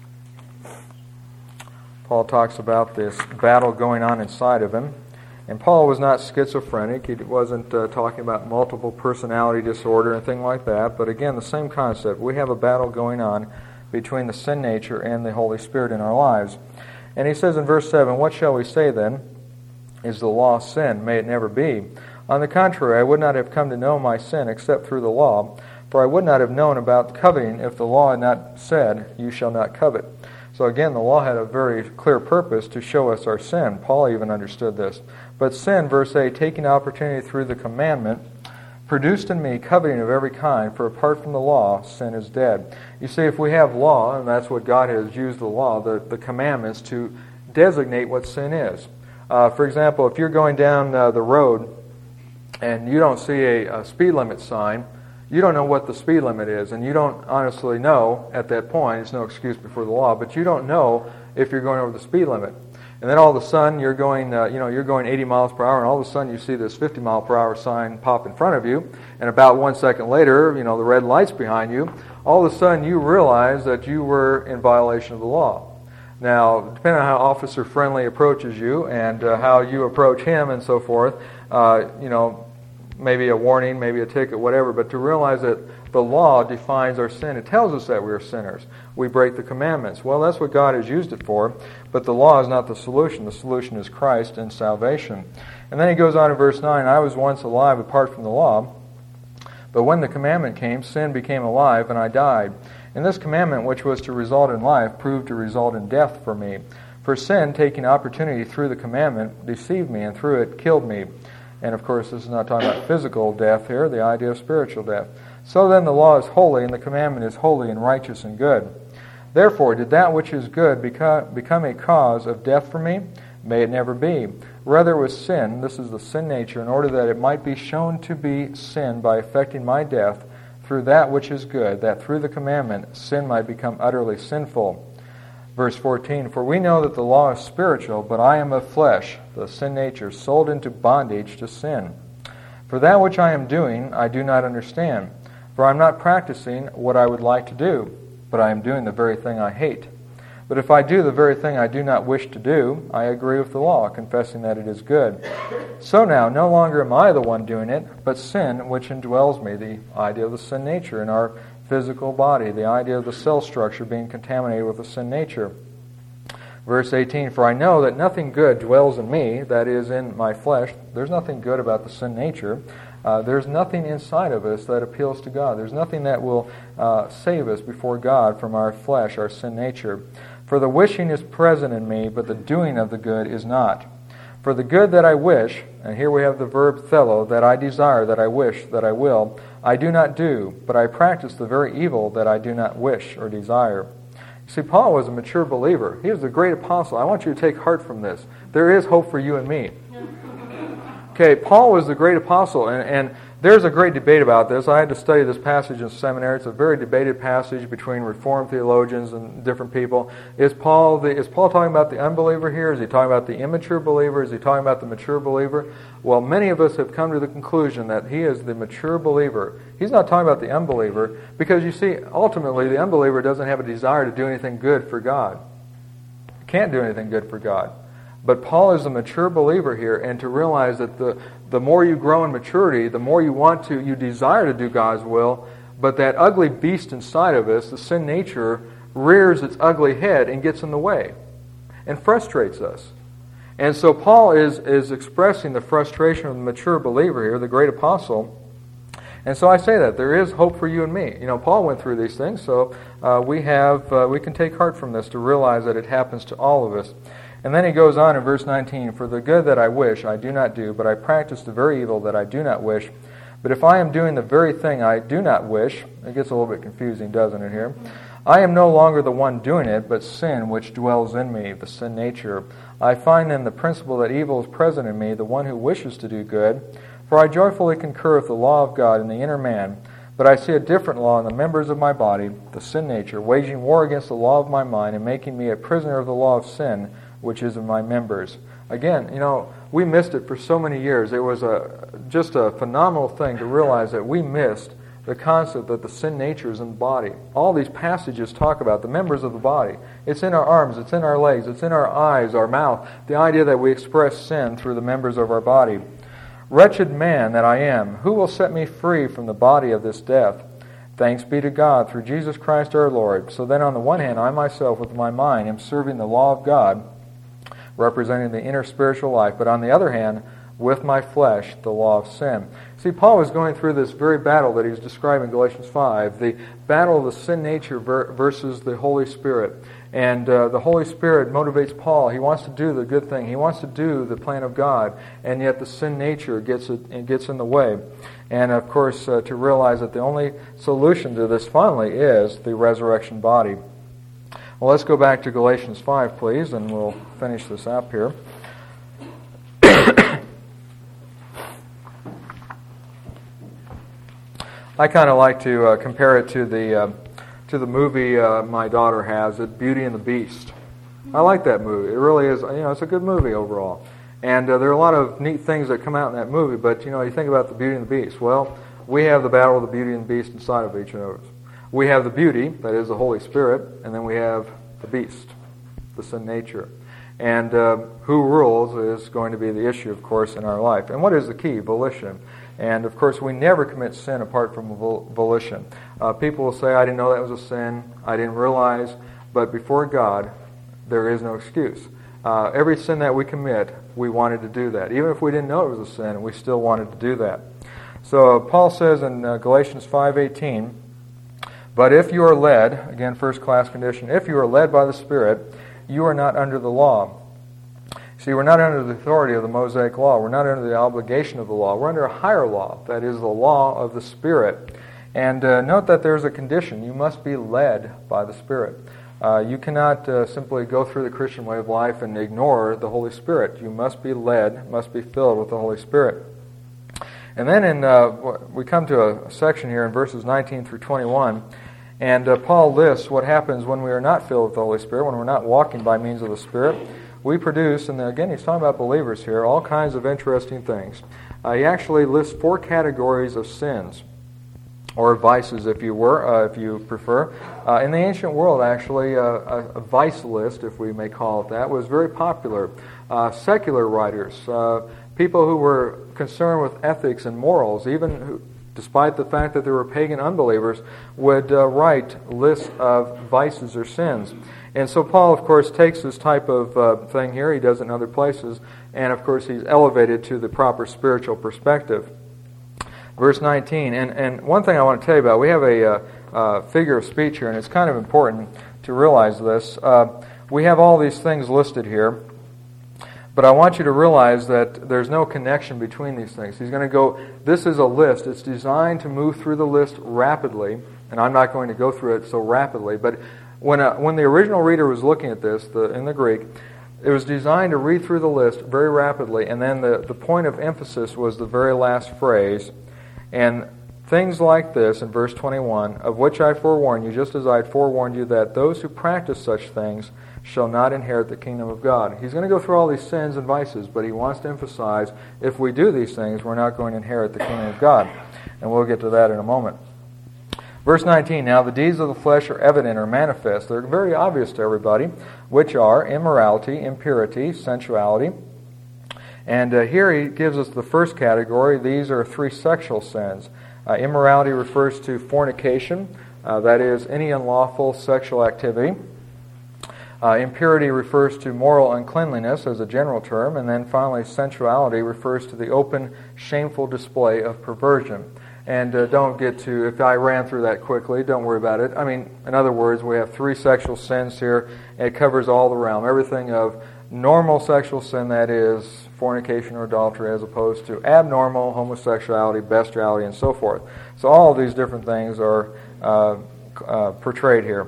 Paul talks about this battle going on inside of him. And Paul was not schizophrenic. He wasn't uh, talking about multiple personality disorder and things like that. But again, the same concept. We have a battle going on between the sin nature and the Holy Spirit in our lives. And he says in verse seven, what shall we say then? Is the law sin? May it never be. On the contrary, I would not have come to know my sin except through the law. For I would not have known about coveting if the law had not said, you shall not covet. So again, the law had a very clear purpose to show us our sin. Paul even understood this. But sin, verse eight, taking opportunity through the commandment, produced in me coveting of every kind, for apart from the law, sin is dead. You see, if we have law, and that's what God has used the law, the, the commandments, to designate what sin is. Uh, for example, if you're going down uh, the road and you don't see a, a speed limit sign, you don't know what the speed limit is, and you don't honestly know at that point. It's no excuse before the law, but you don't know if you're going over the speed limit. And then all of a sudden you're going, uh, you know, you're going eighty miles per hour, and all of a sudden you see this fifty mile per hour sign pop in front of you, and about one second later, you know, the red light's behind you. All of a sudden you realize that you were in violation of the law. Now, depending on how officer friendly approaches you and uh, how you approach him and so forth, uh, you know. Maybe a warning, maybe a ticket, whatever, but to realize that the law defines our sin. It tells us that we are sinners. We break the commandments. Well, that's what God has used it for, but the law is not the solution. The solution is Christ and salvation. And then he goes on in verse nine, I was once alive apart from the law, but when the commandment came, sin became alive, and I died. And this commandment, which was to result in life, proved to result in death for me. For sin, taking opportunity through the commandment, deceived me, and through it killed me. And of course, this is not talking about physical death here, the idea of spiritual death. So then the law is holy, and the commandment is holy and righteous and good. Therefore, did that which is good become, become a cause of death for me? May it never be. Rather it was sin, this is the sin nature, in order that it might be shown to be sin by effecting my death through that which is good, that through the commandment sin might become utterly sinful. Verse fourteen, for we know that the law is spiritual, but I am of flesh, the sin nature, sold into bondage to sin. For that which I am doing I do not understand, for I am not practicing what I would like to do, but I am doing the very thing I hate. But if I do the very thing I do not wish to do, I agree with the law, confessing that it is good. So now, no longer am I the one doing it, but sin which indwells me, the idea of the sin nature in our physical body, the idea of the cell structure being contaminated with the sin nature. Verse eighteen, for I know that nothing good dwells in me, that is, in my flesh. There's nothing good about the sin nature. Uh, there's nothing inside of us that appeals to God. There's nothing that will uh, save us before God from our flesh, our sin nature. For the wishing is present in me, but the doing of the good is not. For the good that I wish, and here we have the verb thelo, that I desire, that I wish, that I will, I do not do, but I practice the very evil that I do not wish or desire. You see, Paul was a mature believer. He was a great apostle. I want you to take heart from this. There is hope for you and me. Okay, Paul was the great apostle, and, and there's a great debate about this. I had to study this passage in seminary. It's a very debated passage between Reformed theologians and different people. Is Paul the, is Paul talking about the unbeliever here? Is he talking about the immature believer? Is he talking about the mature believer? Well, many of us have come to the conclusion that he is the mature believer. He's not talking about the unbeliever, because you see, ultimately, the unbeliever doesn't have a desire to do anything good for God. Can't do anything good for God. But Paul is a mature believer here, and to realize that the, the more you grow in maturity, the more you want to, you desire to do God's will, but that ugly beast inside of us, the sin nature, rears its ugly head and gets in the way and frustrates us. And so Paul is, is expressing the frustration of the mature believer here, the great apostle. And so I say that there is hope for you and me. You know, Paul went through these things, so uh, we have uh, we can take heart from this to realize that it happens to all of us. And then he goes on in verse nineteen, for the good that I wish I do not do, but I practice the very evil that I do not wish. But if I am doing the very thing I do not wish, it gets a little bit confusing, doesn't it here? I am no longer the one doing it, but sin which dwells in me, the sin nature. I find then the principle that evil is present in me, the one who wishes to do good. For I joyfully concur with the law of God in the inner man, but I see a different law in the members of my body, the sin nature, waging war against the law of my mind and making me a prisoner of the law of sin, which is in my members. Again, you know, we missed it for so many years. It was a just a phenomenal thing to realize that we missed the concept that the sin nature is in the body. All these passages talk about the members of the body. It's in our arms, it's in our legs, it's in our eyes, our mouth. The idea that we express sin through the members of our body. Wretched man that I am, who will set me free from the body of this death? Thanks be to God through Jesus Christ our Lord. So then on the one hand, I myself with my mind am serving the law of God, representing the inner spiritual life, but on the other hand, with my flesh, the law of sin. See, Paul was going through this very battle that he's describing in Galatians five, the battle of the sin nature versus the Holy Spirit. And uh, the Holy Spirit motivates Paul. He wants to do the good thing. He wants to do the plan of God, and yet the sin nature gets it, gets in the way. And of course, uh, to realize that the only solution to this finally is the resurrection body. Well, let's go back to Galatians five, please, and we'll finish this up here. I kind of like to uh, compare it to the uh, to the movie uh, my daughter has, it Beauty and the Beast. I like that movie. It really is. You know, it's a good movie overall, and uh, there are a lot of neat things that come out in that movie. But you know, you think about the Beauty and the Beast. Well, we have the battle of the Beauty and the Beast inside of each of us. We have the beauty, that is the Holy Spirit, and then we have the beast, the sin nature. And uh, who rules is going to be the issue, of course, in our life. And what is the key? Volition. And, of course, we never commit sin apart from volition. Uh, people will say, I didn't know that was a sin. I didn't realize. But before God, there is no excuse. Uh, every sin that we commit, we wanted to do that. Even if we didn't know it was a sin, we still wanted to do that. So uh, Paul says in uh, Galatians five eighteen, but if you are led, again, first class condition, if you are led by the Spirit, you are not under the law. See, we're not under the authority of the Mosaic law. We're not under the obligation of the law. We're under a higher law, that is the law of the Spirit. And uh, note that there's a condition. You must be led by the Spirit. Uh, you cannot uh, simply go through the Christian way of life and ignore the Holy Spirit. You must be led, must be filled with the Holy Spirit. And then in uh, we come to a section here in verses nineteen through twenty-one, and uh, Paul lists what happens when we are not filled with the Holy Spirit, when we're not walking by means of the Spirit. We produce, and again he's talking about believers here, all kinds of interesting things. Uh, he actually lists four categories of sins, or vices, if you were, uh, if you prefer. Uh, in the ancient world, actually, uh, a, a vice list, if we may call it that, was very popular. Uh, secular writers, uh, people who were concerned with ethics and morals, even who, despite the fact that they were pagan unbelievers, would uh, write lists of vices or sins. And so Paul, of course, takes this type of uh, thing here. He does it in other places. And, of course, he's elevated to the proper spiritual perspective. Verse nineteen, and, and one thing I want to tell you about, we have a uh, uh, figure of speech here, and it's kind of important to realize this. Uh, we have all these things listed here, but I want you to realize that there's no connection between these things. He's going to go, this is a list. It's designed to move through the list rapidly, and I'm not going to go through it so rapidly, but when a, when the original reader was looking at this the, in the Greek, it was designed to read through the list very rapidly, and then the, the point of emphasis was the very last phrase. And things like this in verse twenty-one, of which I forewarn you, just as I had forewarned you, that those who practice such things shall not inherit the kingdom of God. He's going to go through all these sins and vices, but he wants to emphasize, if we do these things, we're not going to inherit the kingdom of God. And we'll get to that in a moment. Verse nineteen, now the deeds of the flesh are evident or manifest. They're very obvious to everybody, which are immorality, impurity, sensuality. And uh, here he gives us the first category. These are three sexual sins. Uh, immorality refers to fornication, uh, that is, any unlawful sexual activity. Uh, impurity refers to moral uncleanliness as a general term. And then finally, sensuality refers to the open, shameful display of perversion. And uh, don't get to, if I ran through that quickly, don't worry about it. I mean, in other words, we have three sexual sins here. And it covers all the realm, everything of normal sexual sin, that is, fornication or adultery, as opposed to abnormal homosexuality, bestiality, and so forth. So all of these different things are uh, uh, portrayed here.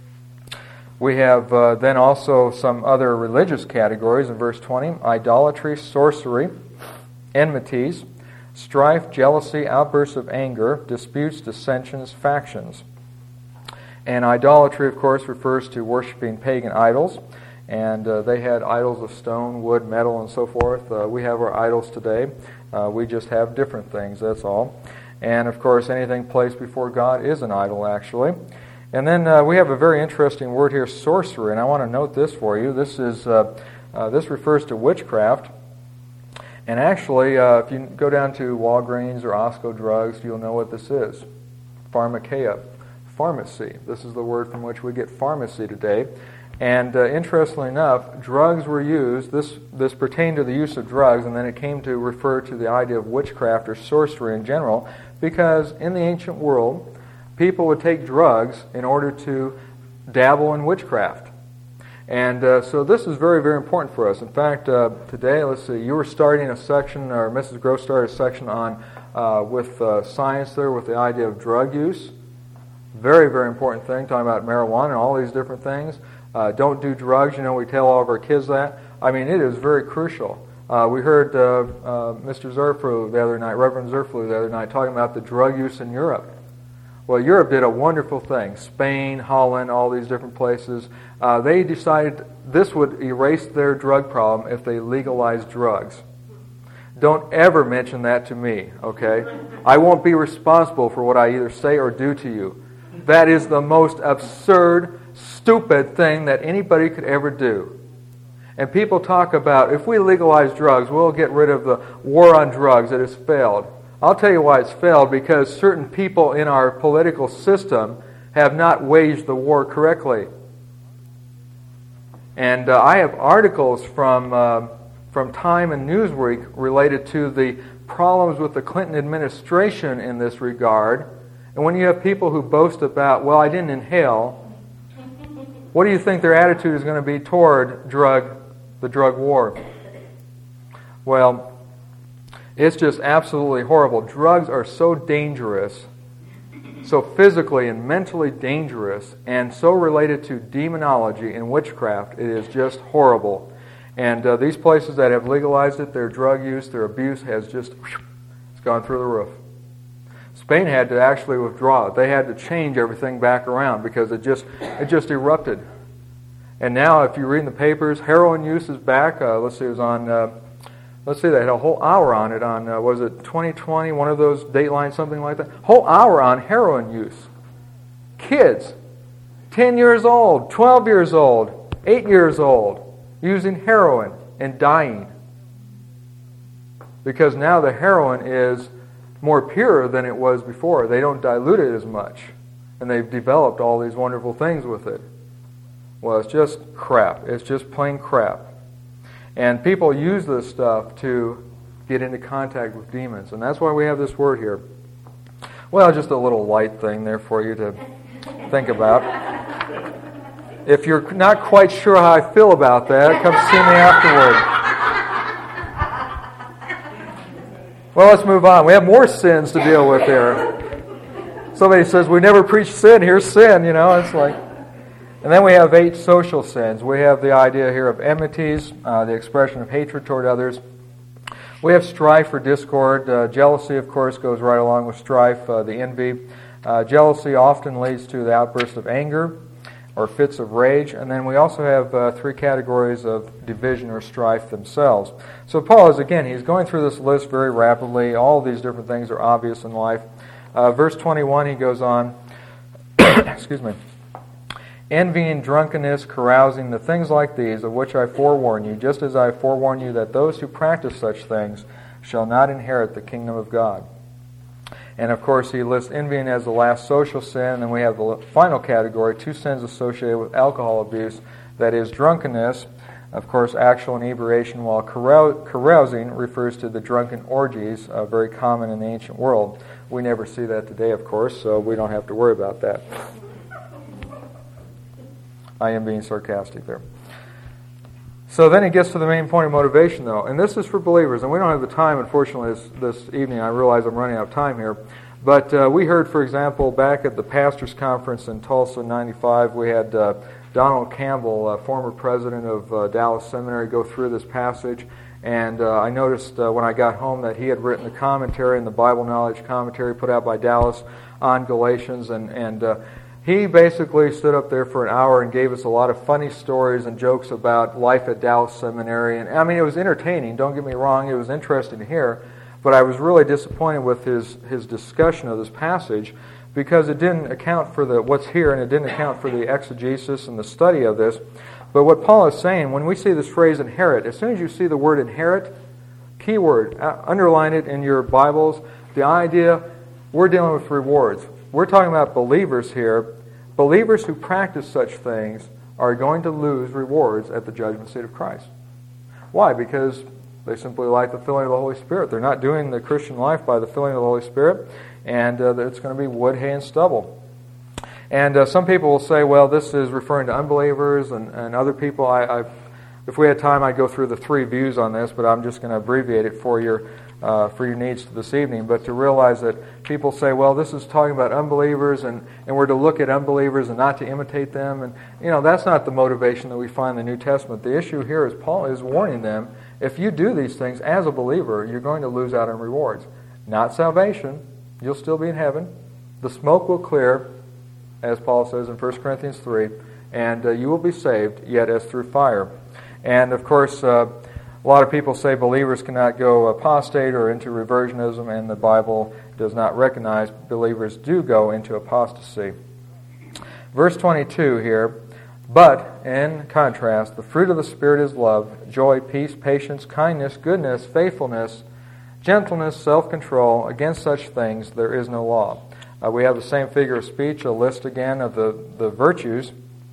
We have uh, then also some other religious categories in verse twenty. Idolatry, sorcery, enmities, strife, jealousy, outbursts of anger, disputes, dissensions, factions. And idolatry, of course, refers to worshiping pagan idols. And uh, they had idols of stone, wood, metal, and so forth. Uh, we have our idols today. Uh, we just have different things, that's all. And, of course, anything placed before God is an idol, actually. And then uh, we have a very interesting word here, sorcery. And I want to note this for you. This is uh, uh, this refers to witchcraft. And actually, uh, if you go down to Walgreens or Osco Drugs, you'll know what this is. Pharmakeia, pharmacy. This is the word from which we get pharmacy today. And uh, interestingly enough, drugs were used, this this pertained to the use of drugs, and then it came to refer to the idea of witchcraft or sorcery in general, because in the ancient world, people would take drugs in order to dabble in witchcraft. And uh, so this is very, very important for us. In fact, uh, today, let's see, you were starting a section, or Missus Gross started a section on, uh, with uh, science there, with the idea of drug use. Very, very important thing, talking about marijuana and all these different things. Uh, don't do drugs. You know, we tell all of our kids that. I mean, it is very crucial. Uh, we heard uh, uh, Mister Zerflu the other night, Reverend Zerflu the other night, talking about the drug use in Europe. Well, Europe did a wonderful thing. Spain, Holland, all these different places. Uh, they decided this would erase their drug problem if they legalized drugs. Don't ever mention that to me, okay? I won't be responsible for what I either say or do to you. That is the most absurd, stupid thing that anybody could ever do. And people talk about, if we legalize drugs, we'll get rid of the war on drugs that has failed. I'll tell you why it's failed, because certain people in our political system have not waged the war correctly. And uh, I have articles from uh, from Time and Newsweek related to the problems with the Clinton administration in this regard. And when you have people who boast about, well, I didn't inhale, what do you think their attitude is going to be toward drug, the drug war? Well, it's just absolutely horrible. Drugs are so dangerous so physically and mentally dangerous and so related to demonology and witchcraft, it is just horrible. And uh, these places that have legalized it, their drug use, their abuse has just it's gone through the roof. Spain had to actually withdraw it. They had to change everything back around because it just it just erupted. And now, if you read in the papers, heroin use is back. Uh, let's see, it was on. Uh, let's see, they had a whole hour on it. On uh, was it twenty twenty? One of those Dateline, something like that. Whole hour on heroin use. Kids, ten years old, twelve years old, eight years old, using heroin and dying because now the heroin is more pure than it was before. They don't dilute it as much, and they've developed all these wonderful things with it. Well, it's just crap. It's just plain crap. And people use this stuff to get into contact with demons, and that's why we have this word here. Well, just a little light thing there for you to think about. If you're not quite sure how I feel about that, come see me afterward. Well, let's move on. We have more sins to deal with here. Somebody says, we never preach sin. Here's sin, you know. It's like... And then we have eight social sins. We have the idea here of enmities, uh, the expression of hatred toward others. We have strife or discord. Uh, jealousy, of course, goes right along with strife, uh, the envy. Uh, jealousy often leads to the outburst of anger or fits of rage. And then we also have uh, three categories of division or strife themselves. So Paul is, again, he's going through this list very rapidly. All of these different things are obvious in life. Uh, verse twenty-one, he goes on, excuse me, envying, drunkenness, carousing, the things like these, of which I forewarn you, just as I forewarn you that those who practice such things shall not inherit the kingdom of God. And of course, he lists envying as the last social sin, and we have the final category, two sins associated with alcohol abuse, that is drunkenness, of course, actual inebriation, while carousing refers to the drunken orgies, uh, very common in the ancient world. We never see that today, of course, so we don't have to worry about that. I am being sarcastic there. So then he gets to the main point of motivation, though. And this is for believers. And we don't have the time, unfortunately, this, this evening. I realize I'm running out of time here. But uh, we heard, for example, back at the Pastors' Conference in Tulsa in ninety-five, we had uh, Donald Campbell, uh, former president of uh, Dallas Seminary, go through this passage. And uh, I noticed uh, when I got home that he had written the commentary in the Bible Knowledge commentary put out by Dallas on Galatians. And... and uh, He basically stood up there for an hour and gave us a lot of funny stories and jokes about life at Dallas Seminary. And I mean, it was entertaining, don't get me wrong, it was interesting to hear, but I was really disappointed with his, his discussion of this passage because it didn't account for the what's here and it didn't account for the exegesis and the study of this. But what Paul is saying, when we see this phrase inherit, as soon as you see the word inherit, key word, underline it in your Bibles, the idea, we're dealing with rewards. We're talking about believers here. Believers who practice such things are going to lose rewards at the judgment seat of Christ. Why? Because they simply lack the filling of the Holy Spirit. They're not doing the Christian life by the filling of the Holy Spirit, and uh, it's going to be wood, hay, and stubble. And uh, some people will say, well, this is referring to unbelievers, and, and other people, I, I've, if we had time, I'd go through the three views on this, but I'm just going to abbreviate it for your Uh, for your needs this evening, but to realize that people say, well, this is talking about unbelievers, and, and we're to look at unbelievers and not to imitate them, and you know that's not the motivation that we find in the New Testament. The issue here is Paul is warning them, if you do these things as a believer, you're going to lose out on rewards. Not salvation, you'll still be in heaven. The smoke will clear, as Paul says in First Corinthians three, and uh, you will be saved, yet as through fire. And of course, uh, a lot of people say believers cannot go apostate or into reversionism, and the Bible does not recognize believers do go into apostasy. Verse twenty-two here, but, in contrast, the fruit of the Spirit is love, joy, peace, patience, kindness, goodness, faithfulness, gentleness, self-control. Against such things there is no law. Uh, we have the same figure of speech, a list again of the, the virtues.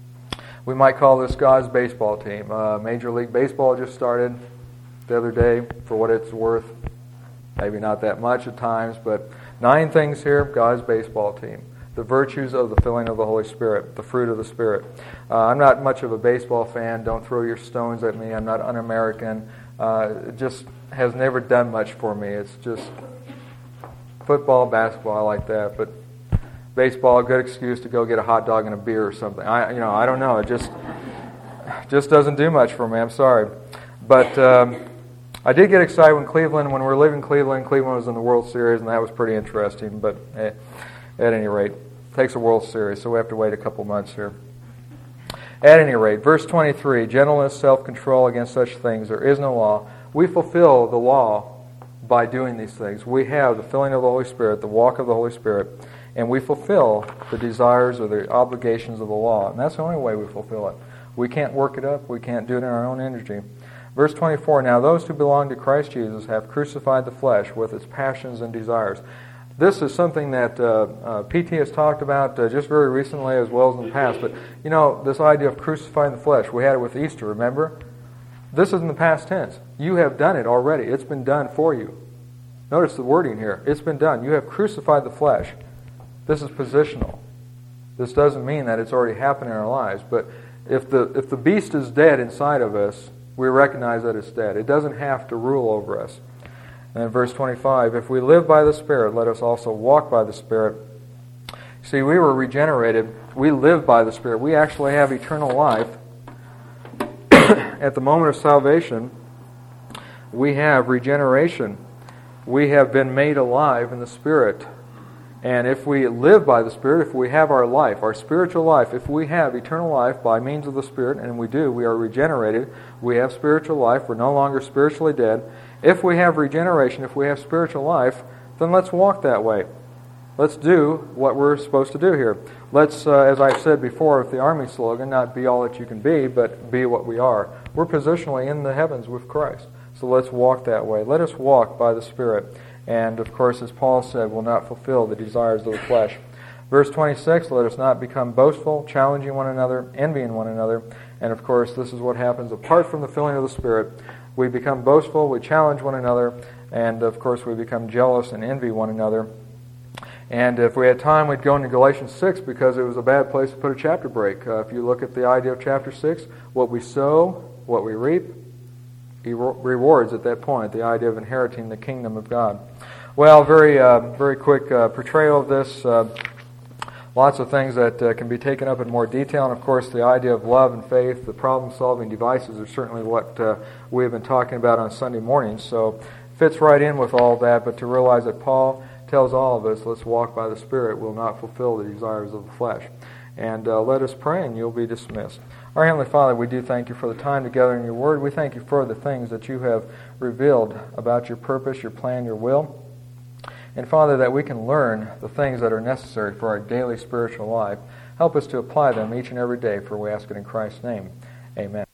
We might call this God's baseball team. Uh, Major League Baseball just started the other day, for what it's worth. Maybe not that much at times, but nine things here, God's baseball team. The virtues of the filling of the Holy Spirit, the fruit of the Spirit. Uh, I'm not much of a baseball fan. Don't throw your stones at me. I'm not un-American. Uh, it just has never done much for me. It's just football, basketball, I like that. But baseball, a good excuse to go get a hot dog and a beer or something. I, you know, I don't know. It just just doesn't do much for me. I'm sorry, but um, I did get excited when Cleveland, when we were living in Cleveland, Cleveland was in the World Series, and that was pretty interesting. But eh, at any rate, it takes a World Series, so we have to wait a couple months here. At any rate, verse twenty-three: gentleness, self-control, against such things there is no law. We fulfill the law by doing these things. We have the filling of the Holy Spirit, the walk of the Holy Spirit. And we fulfill the desires or the obligations of the law. And that's the only way we fulfill it. We can't work it up. We can't do it in our own energy. Verse twenty-four, now those who belong to Christ Jesus have crucified the flesh with its passions and desires. This is something that uh, uh, P T has talked about uh, just very recently as well as in the past. But, you know, this idea of crucifying the flesh, we had it with Easter, remember? This is in the past tense. You have done it already. It's been done for you. Notice the wording here. It's been done. You have crucified the flesh. This is positional. This doesn't mean that it's already happened in our lives, but if the if the beast is dead inside of us, we recognize that it's dead. It doesn't have to rule over us. And in verse twenty-five, if we live by the Spirit, let us also walk by the Spirit. See, we were regenerated. We live by the Spirit. We actually have eternal life. At the moment of salvation, we have regeneration. We have been made alive in the Spirit. And if we live by the Spirit, if we have our life, our spiritual life, if we have eternal life by means of the Spirit, and we do, we are regenerated, we have spiritual life, we're no longer spiritually dead. If we have regeneration, if we have spiritual life, then let's walk that way. Let's do what we're supposed to do here. Let's, uh, as I've said before with the Army slogan, not be all that you can be, but be what we are. We're positionally in the heavens with Christ. So let's walk that way. Let us walk by the Spirit. And, of course, as Paul said, will not fulfill the desires of the flesh. Verse twenty-six, let us not become boastful, challenging one another, envying one another. And, of course, this is what happens apart from the filling of the Spirit. We become boastful, we challenge one another, and, of course, we become jealous and envy one another. And if we had time, we'd go into Galatians six because it was a bad place to put a chapter break. Uh, if you look at the idea of chapter six, what we sow, what we reap, he rewards at that point, the idea of inheriting the kingdom of God. Well, very uh, very quick uh, portrayal of this. Uh, lots of things that uh, can be taken up in more detail. And, of course, the idea of love and faith, the problem-solving devices are certainly what uh, we have been talking about on Sunday mornings. So it fits right in with all that, but to realize that Paul tells all of us, let's walk by the Spirit, will not fulfill the desires of the flesh. And uh, let us pray, and you'll be dismissed. Our Heavenly Father, we do thank you for the time together in your Word. We thank you for the things that you have revealed about your purpose, your plan, your will. And Father, that we can learn the things that are necessary for our daily spiritual life. Help us to apply them each and every day, for we ask it in Christ's name. Amen.